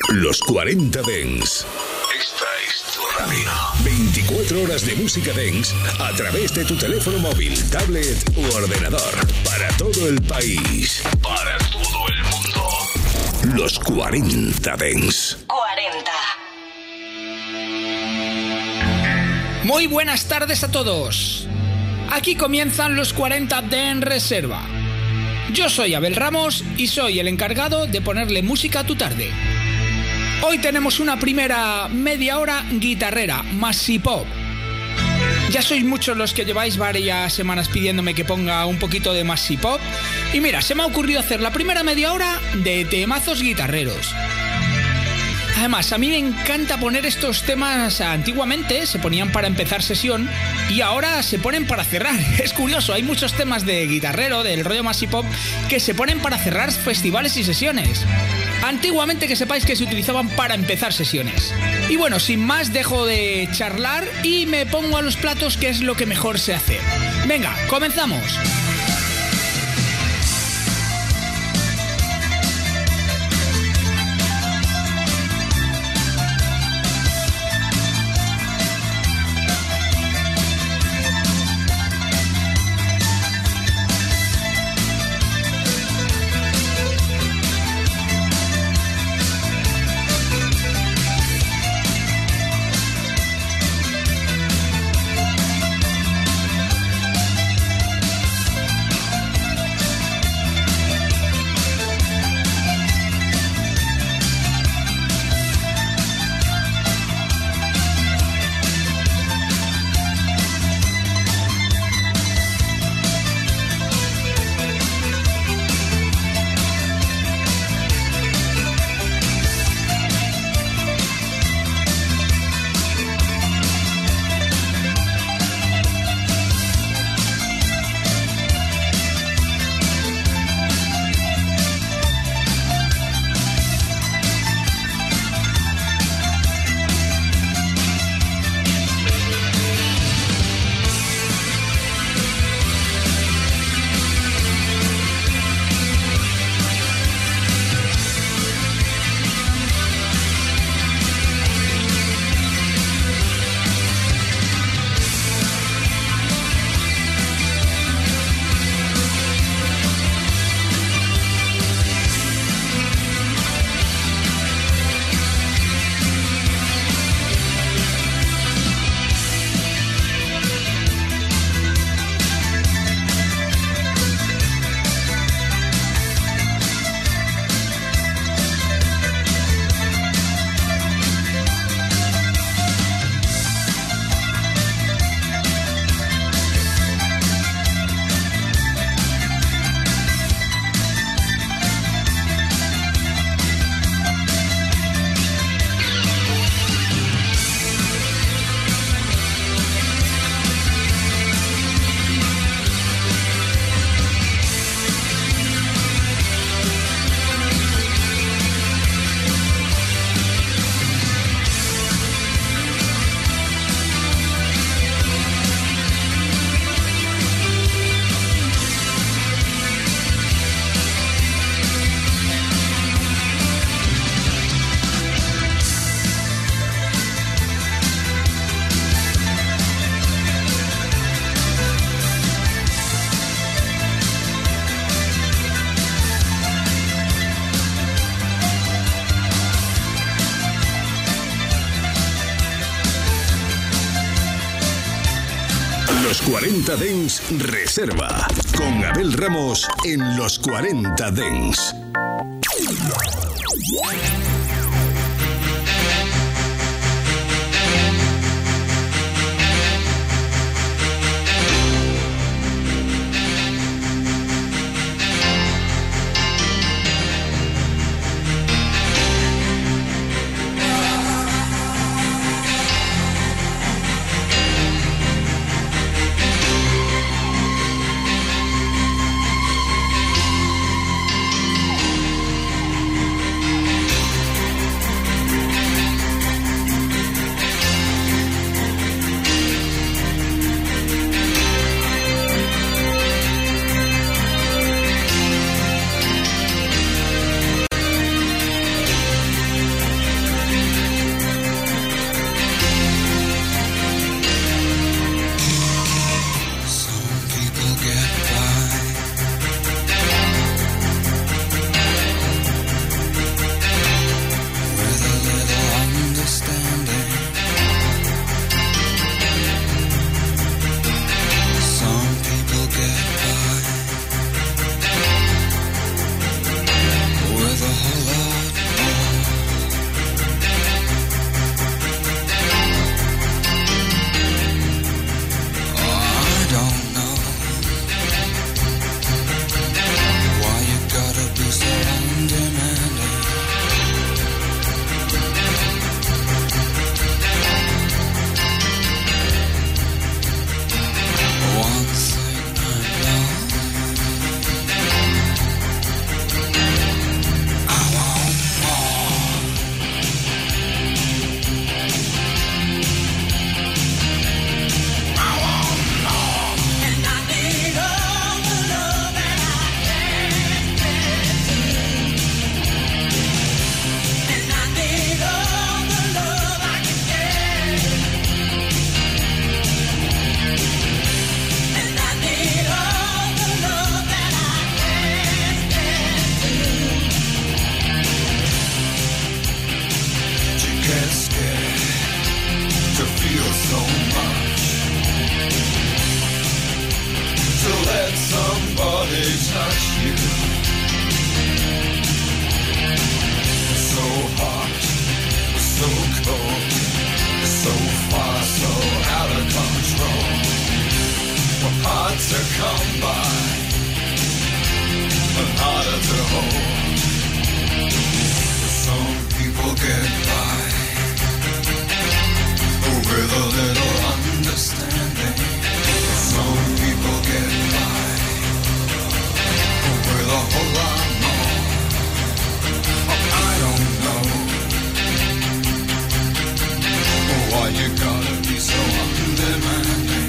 Los 40 Dance. Esta es tu radio. 24 horas de música dance a través de tu teléfono móvil, tablet u ordenador. Para todo el país. Para todo el mundo. Los 40 Dance. 40. Muy buenas tardes a todos. Aquí comienzan los 40 Dance Reserva. Yo soy Abel Ramos y soy el encargado de ponerle música a tu tarde. Hoy tenemos una primera media hora guitarrera, Massipop. Ya sois muchos los que lleváis varias semanas pidiéndome que ponga un poquito de Massipop. Y mira, se me ha ocurrido hacer la primera media hora de temazos guitarreros. Además, a mí me encanta poner estos temas. Antiguamente se ponían para empezar sesión y ahora se ponen para cerrar. Es curioso, hay muchos temas de guitarrero, del rollo Massipop, que se ponen para cerrar festivales y sesiones. Antiguamente, que sepáis que se utilizaban para empezar sesiones. Y bueno, sin más, dejo de charlar y me pongo a los platos, que es lo que mejor sé hacer. Venga, comenzamos. Los 40 Dance Reserva, con Abel Ramos en Los 40 Dance. Some people get by with a little understanding. Some people get by with a whole lot more. I don't know why you gotta be so undemanding.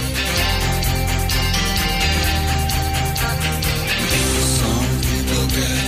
Get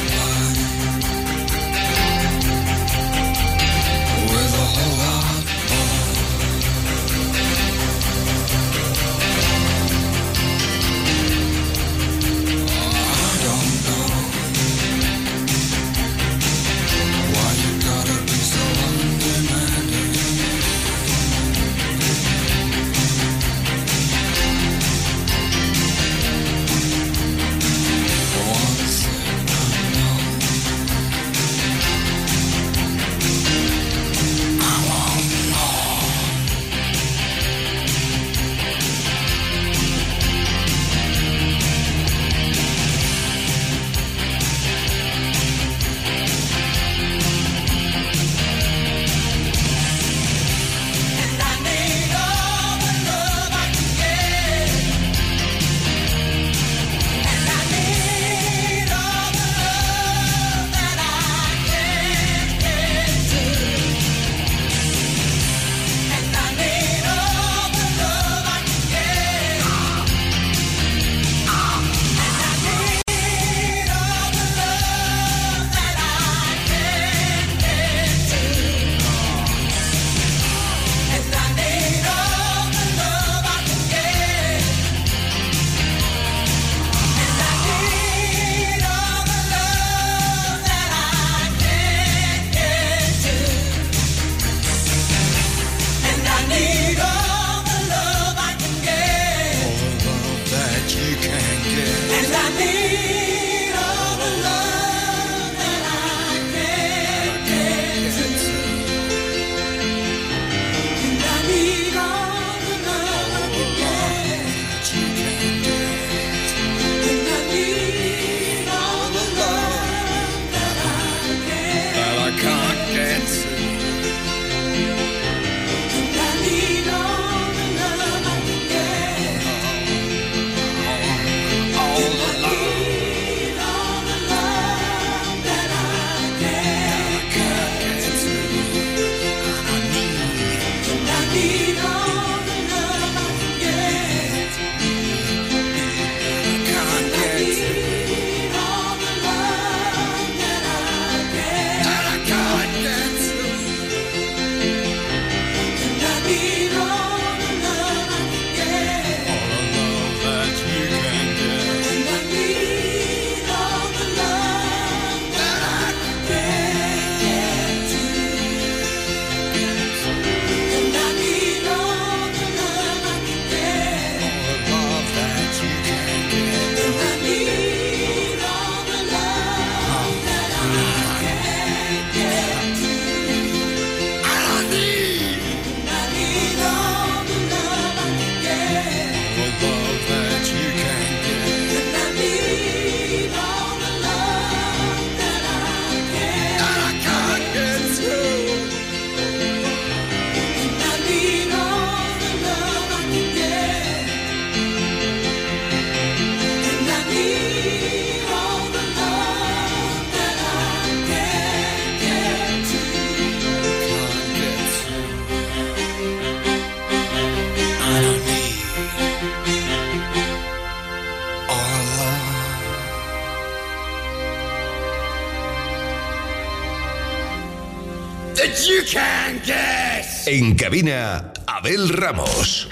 that you can't guess. En cabina, Abel Ramos.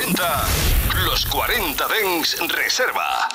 presenta Los 40 Dents Reserva.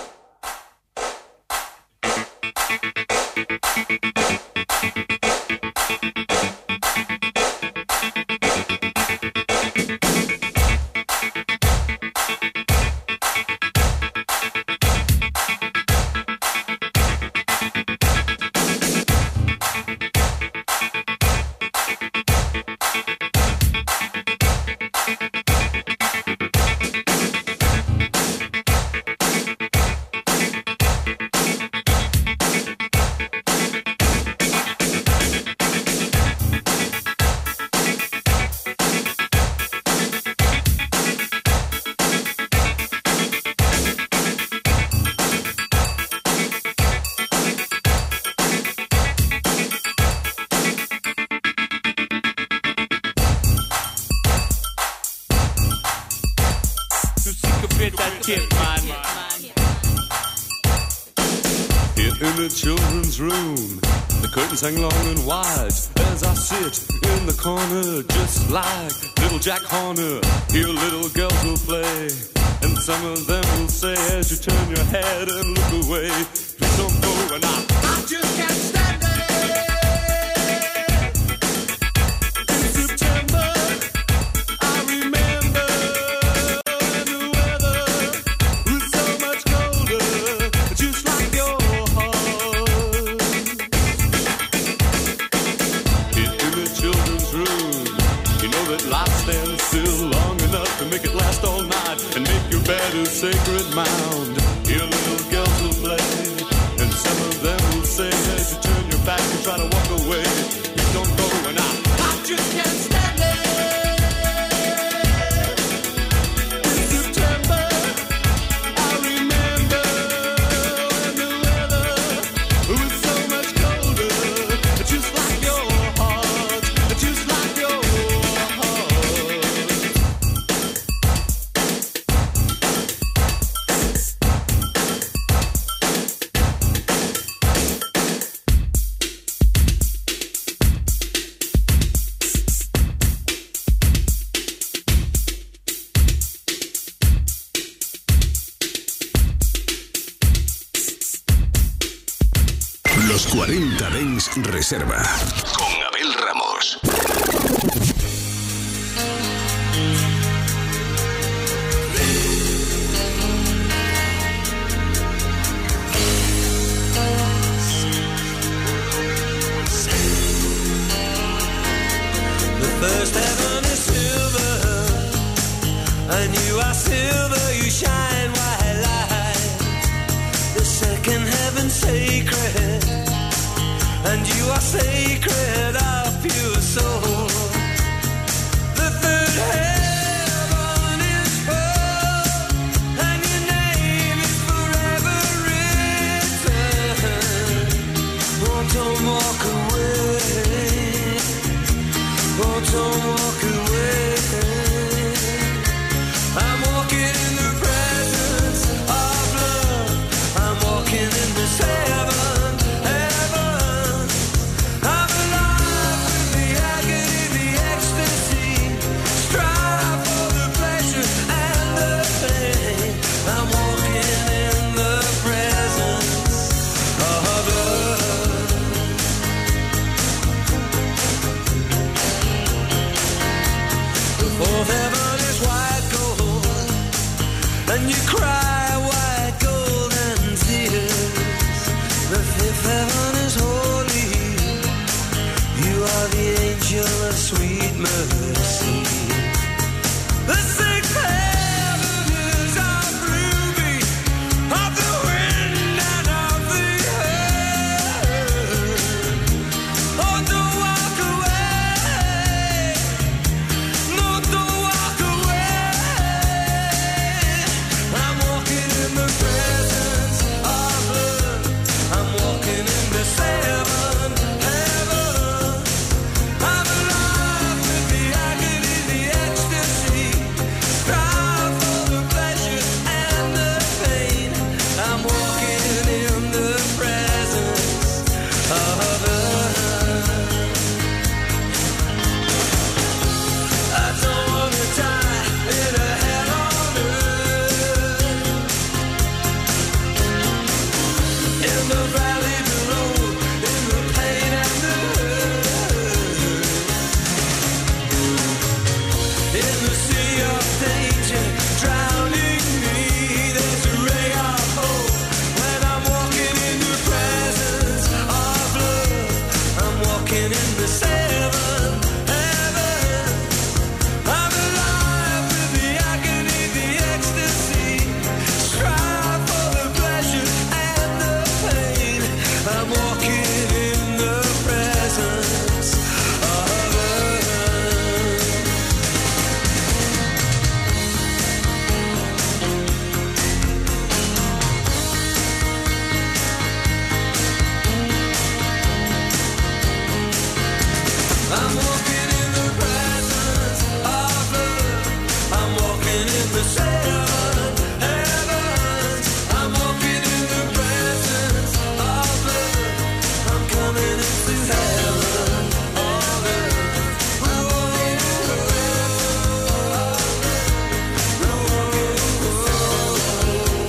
Children's room, the curtains hang long and wide as I sit in the corner just like little Jack Horner. Here little girls will play, and some of them will say as you turn your head and look away, please don't go. And I just can't stand it. In September I remember when the weather was so much colder, just like your life stands still long enough to make it last all night and make your bed a sacred mound. Here little girls will play, and some of them will say as you turn your back and try to walk away, you don't go. And I just can't stand it. In September I remember when the weather was so much colder, just like your heart, just like your Los 40 Dents Reserva con Abel Ramos. The first heaven is silver, and you are silver, you shine white light. The second heaven sacred, and you are sacred of pure soul. The third heaven is full, and your name is forever written. Oh, don't walk away. Oh, don't walk away. I'm walking in the presence of love. I'm walking in the seventh heaven. I'm alive with the agony, the ecstasy. Strive for the pleasure and the pain. I'm walking in the presence of love. The fourth heaven is white gold, and you cry white golden tears. The fifth heaven is holy, you are the angel of sweet mercy. The sixth heaven is of ruby, of the wind and of the earth. Oh, don't walk away. No, don't walk away. I'm walking in the presence of love. I'm walking in the seventh heaven. I'm alive with the agony, the walking in the seven heavens. I'm walking in the presence of love. I'm coming into heaven on earth. I'm walking in the presence of love. I'm walking in the seven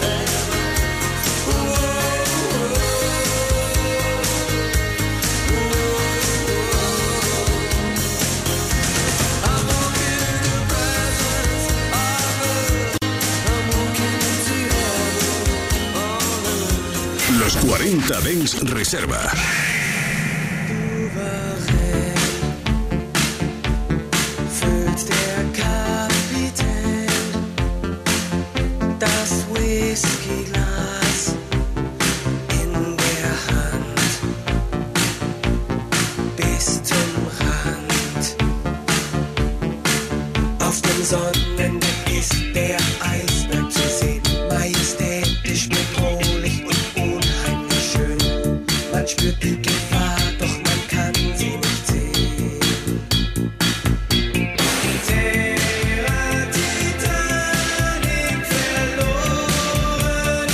Los 40 Dance Reserva. füllt der Kapitän das Whiskyglas in der Hand bis zum Rand. Auf dem Sonnendeck ist der Eisberg zu sehen, majestätisch, bedrohlich und unheimlich schön. Man spürt die Gefahr, doch man kann sie nicht sehen. Terra Titanic verloren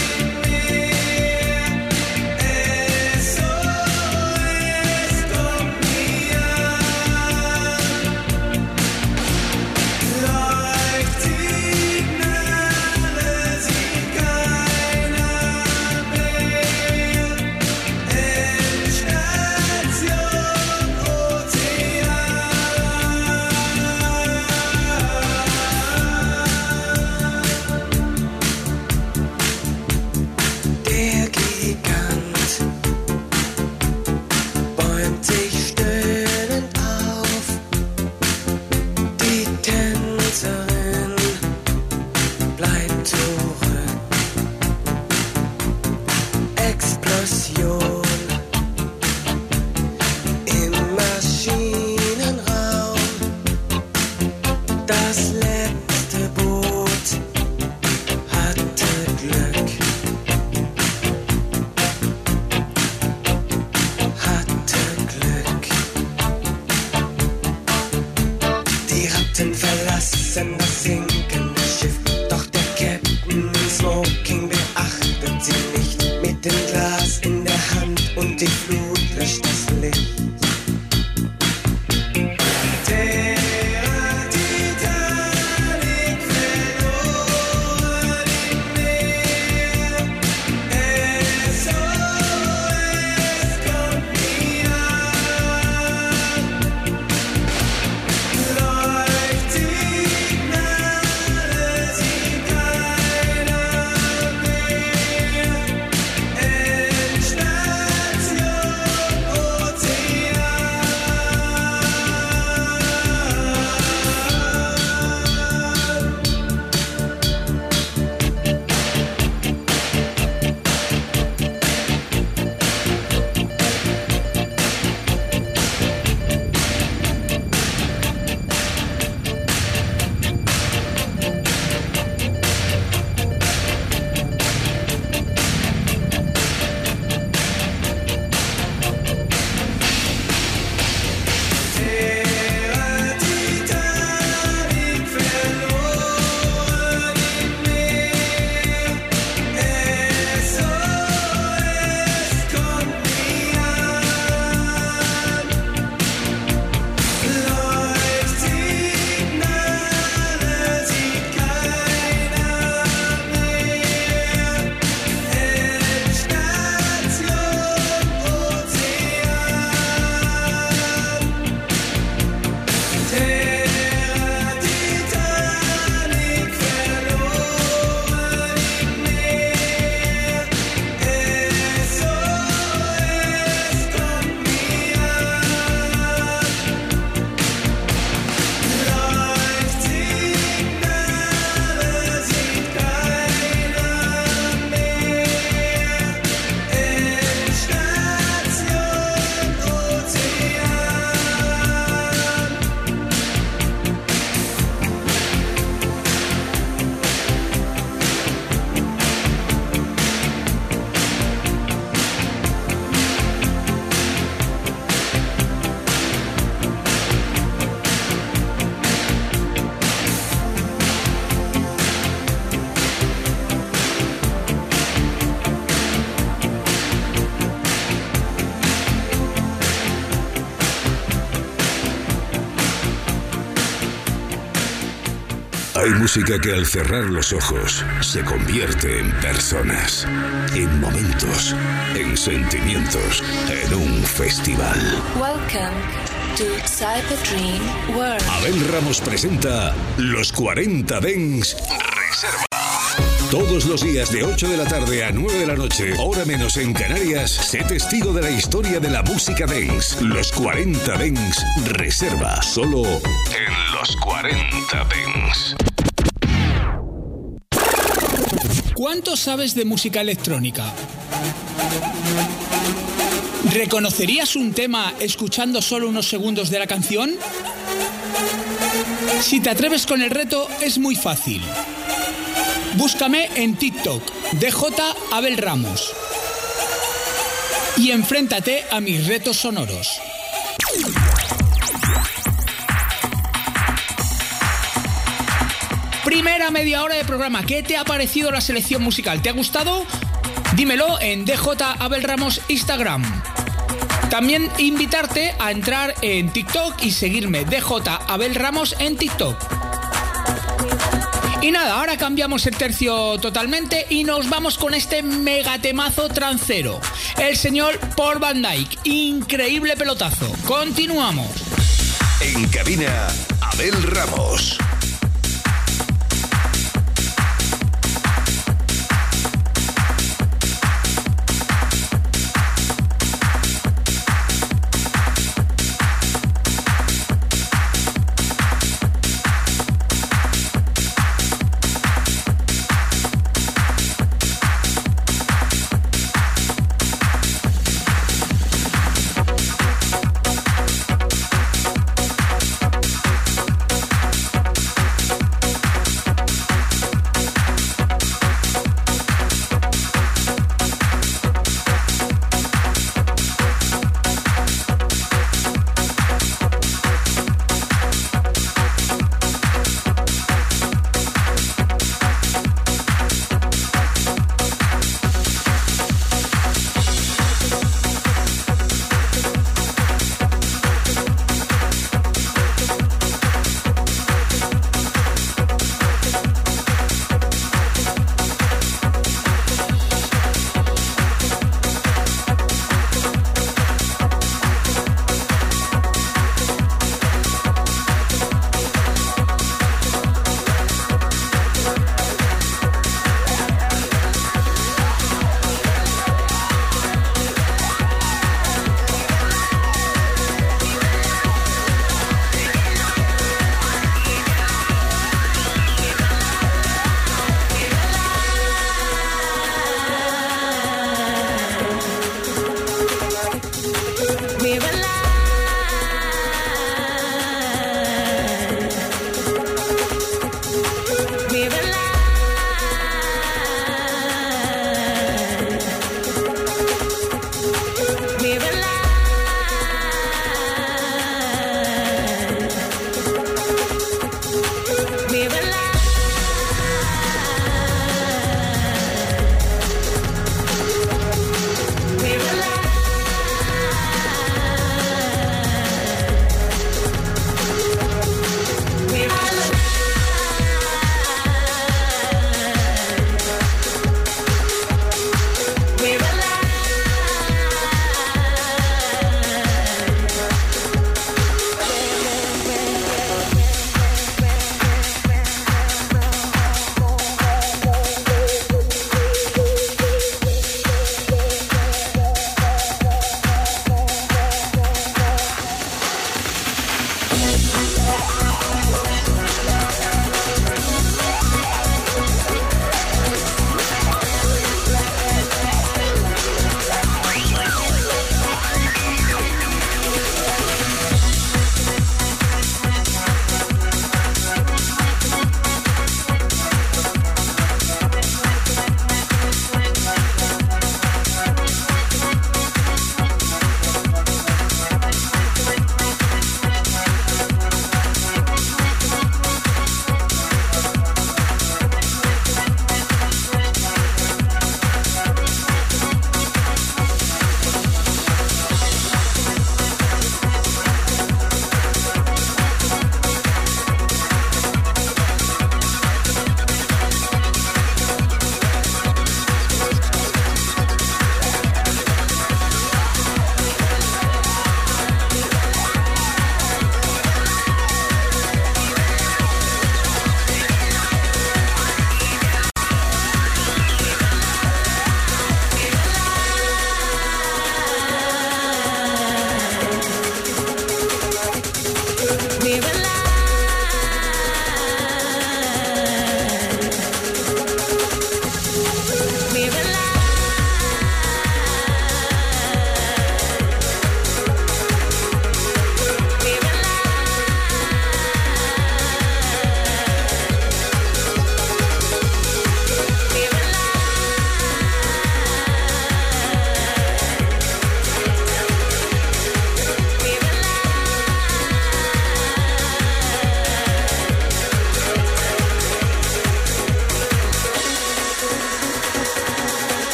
Hay música que al cerrar los ojos se convierte en personas, en momentos, en sentimientos, en un festival. Welcome to Cyber Dream World. Abel Ramos presenta Los 40 Dents Reserva. Todos los días de 8 de la tarde a 9 de la noche, hora menos en Canarias, sé testigo de la historia de la música dance. Los 40 Dents Reserva, solo en Los 40 Dents. ¿Cuánto sabes de música electrónica? ¿Reconocerías un tema escuchando solo unos segundos de la canción? Si te atreves con el reto, es muy fácil. Búscame en TikTok, DJ Abel Ramos, y enfréntate a mis retos sonoros. Primera media hora de programa. ¿Qué te ha parecido la selección musical? ¿Te ha gustado? Dímelo en DJ Abel Ramos Instagram. También invitarte a entrar en TikTok y seguirme, DJ Abel Ramos en TikTok. Y nada, ahora cambiamos el tercio totalmente y nos vamos con este megatemazo trancero. El señor Paul Van Dyk. Increíble pelotazo. Continuamos. En cabina, Abel Ramos.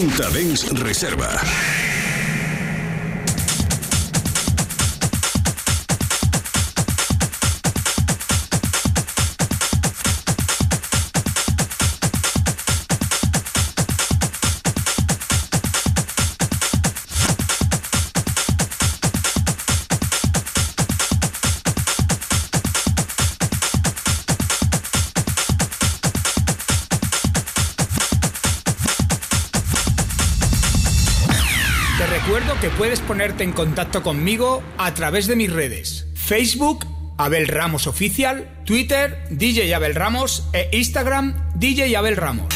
40 Dance Reserva. Recuerdo que puedes ponerte en contacto conmigo a través de mis redes: Facebook, Abel Ramos Oficial, Twitter, DJ Abel Ramos e Instagram, DJ Abel Ramos.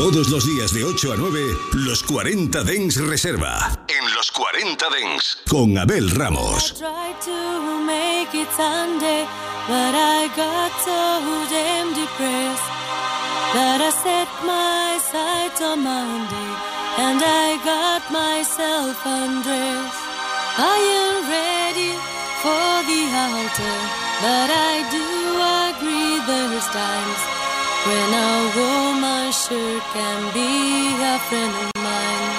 Todos los días de 8 a 9, los 40 Dents Reserva. En los 40 Dents, con Abel Ramos. I tried to make it Sunday, but I got so damn depressed that I set my sights on Monday and I got myself undressed. Are you ready for the altar? But I do agree there's times when a woman sure can be a friend of mine.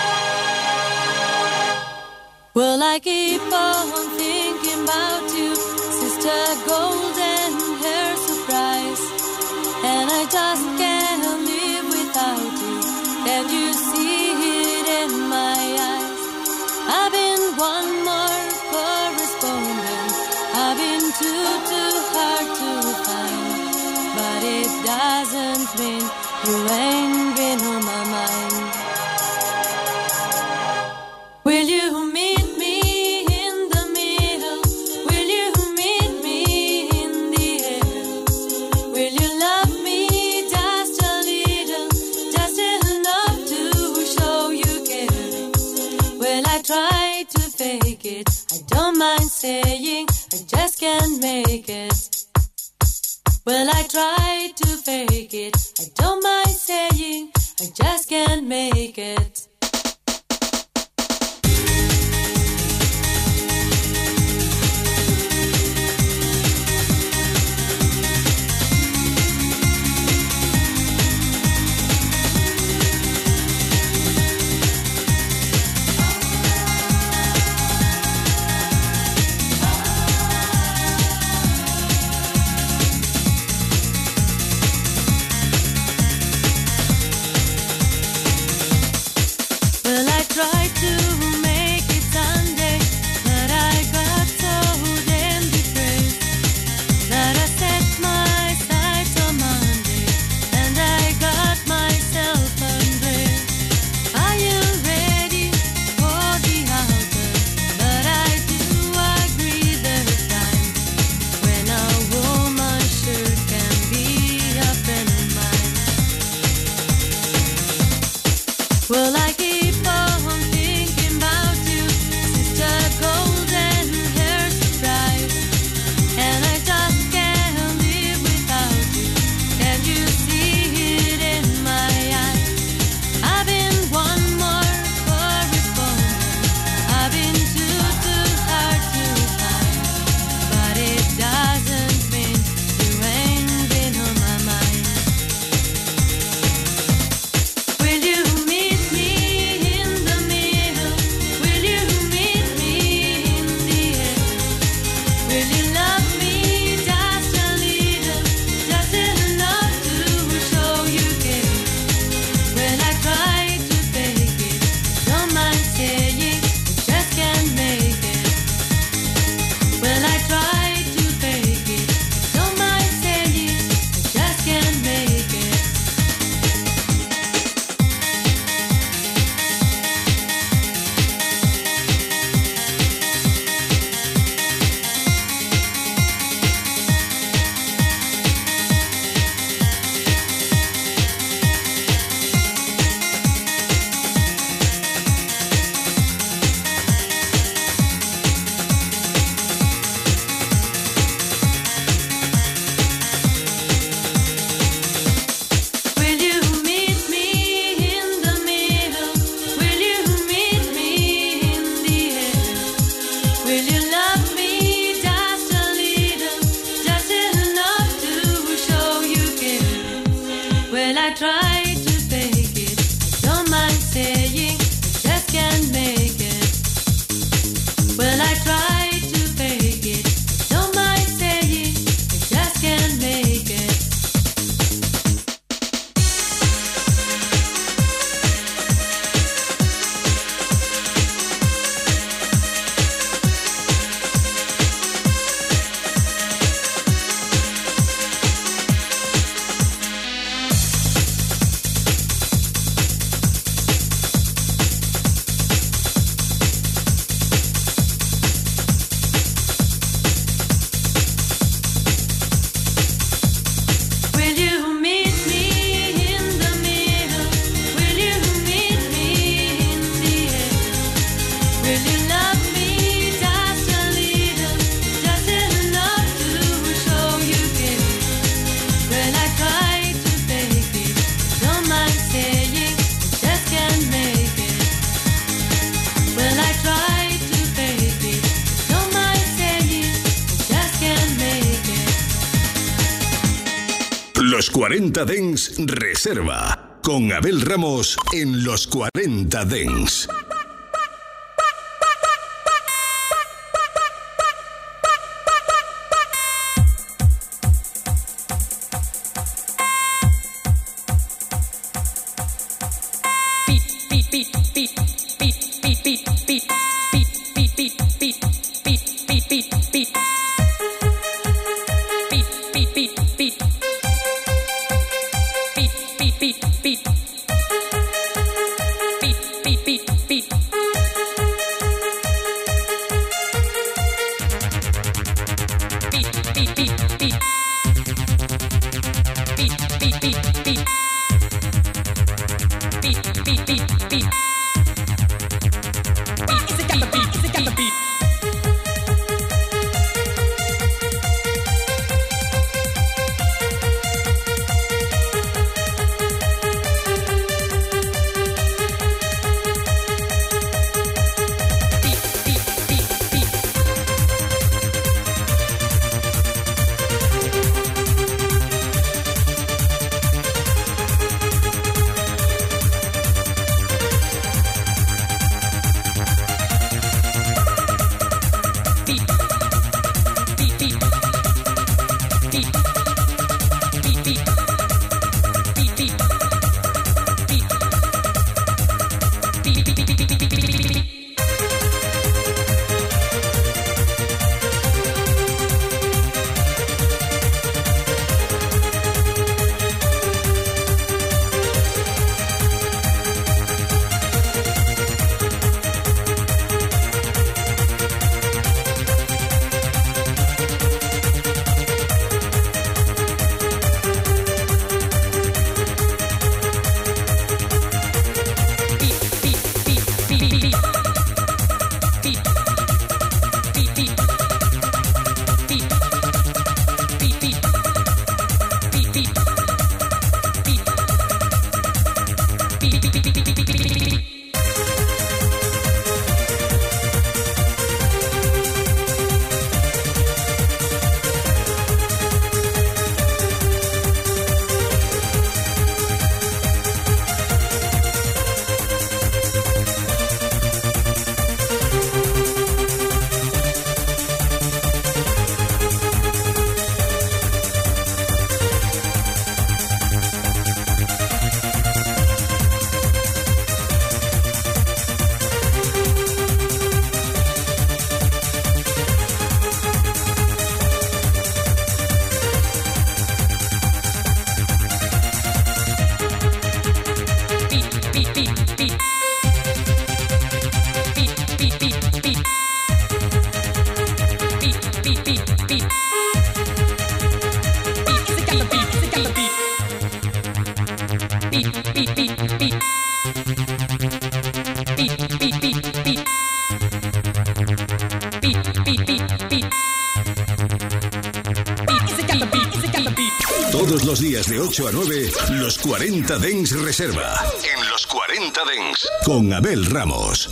Well, I keep on thinking about you, Sister Golden Hair Surprise, and I just can't live without you. Can you see it in my eyes? I've been one more correspondent, I've been too hard to find, but it doesn't mean you ain't been on my mind. Will you meet me in the middle? Will you meet me in the air? Will you love me just a little, just enough to show you care? Well, I try to fake it, I don't mind saying I just can't make it. Well, I try to fake it, I don't mind saying I just can't make it. Well, I keep on thinking about you, Sister Golden Hair Surprise, and I just can't live without you. Can you see it in my eyes? I've been one more correspondent, I've been too hard to find, but it doesn't mean you ain't been on my mind. Will you meet me Los 40 Dents Reserva, con Abel Ramos en Los 40 Dents. Todos los días de 8 a 9, Los 40 Dents Reserva. En Los 40 Dents, con Abel Ramos.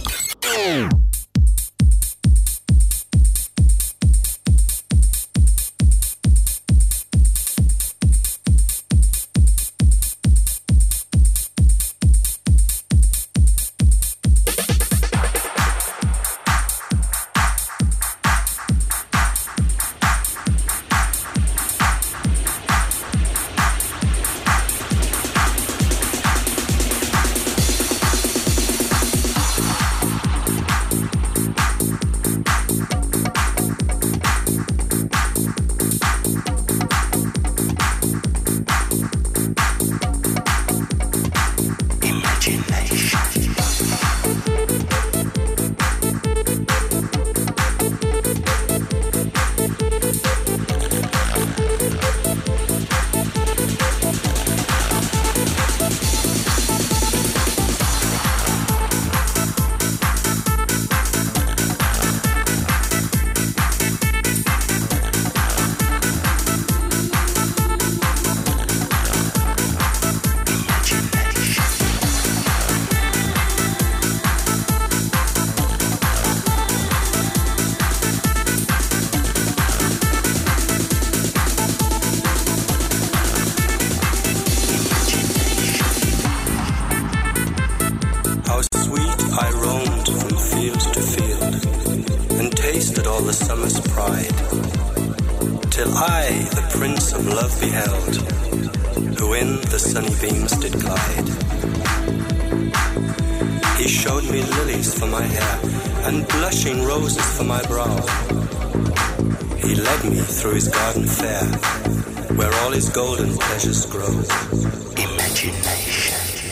summer's pride, till I, the Prince of Love, beheld, who in the sunny beams did glide. He showed me lilies for my hair, and blushing roses for my brow. He led me through his garden fair, where all his golden pleasures grow. Imagination.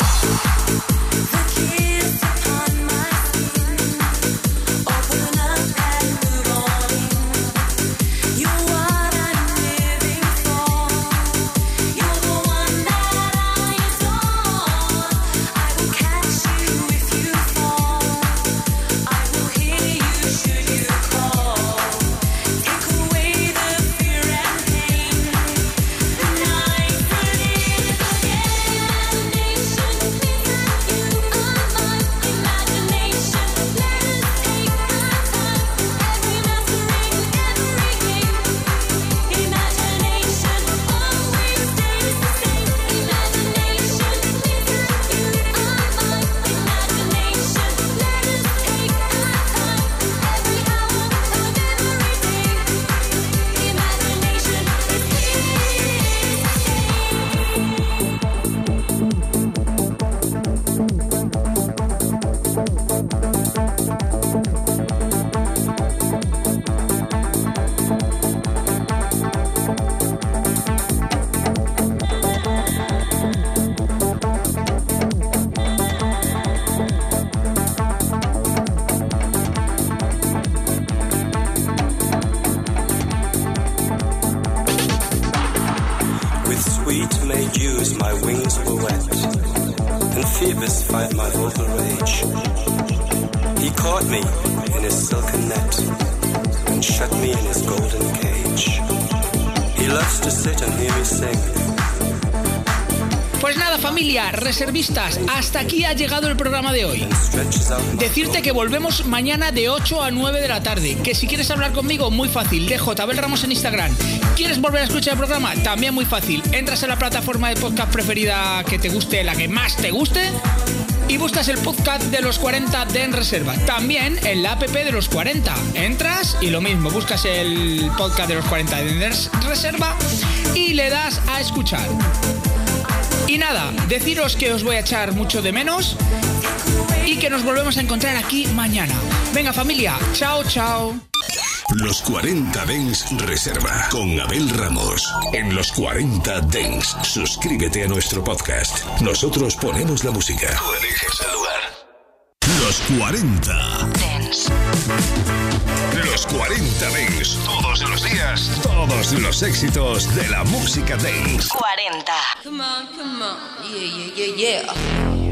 Pues nada, familia, reservistas, hasta aquí ha llegado el programa de hoy. Decirte que volvemos mañana de 8 a 9 de la tarde, que si quieres hablar conmigo, muy fácil, de Abel Ramos en Instagram. ¿Quieres volver a escuchar el programa? También muy fácil, entras en la plataforma de podcast preferida que te guste, la que más te guste, y buscas el podcast de los 40 de En Reserva. También en la app de los 40. Entras y lo mismo, buscas el podcast de los 40 de En Reserva y le das a escuchar. Y nada, deciros que os voy a echar mucho de menos y que nos volvemos a encontrar aquí mañana. Venga, familia, chao, chao. Los 40 Dance Reserva con Abel Ramos. En Los 40 Dance, suscríbete a nuestro podcast. Nosotros ponemos la música. Tú eliges el lugar. Los 40 Dance. Los 40 Dance. Todos los días. Todos los éxitos de la música dance. 40. Come on, yeah, yeah, yeah, yeah.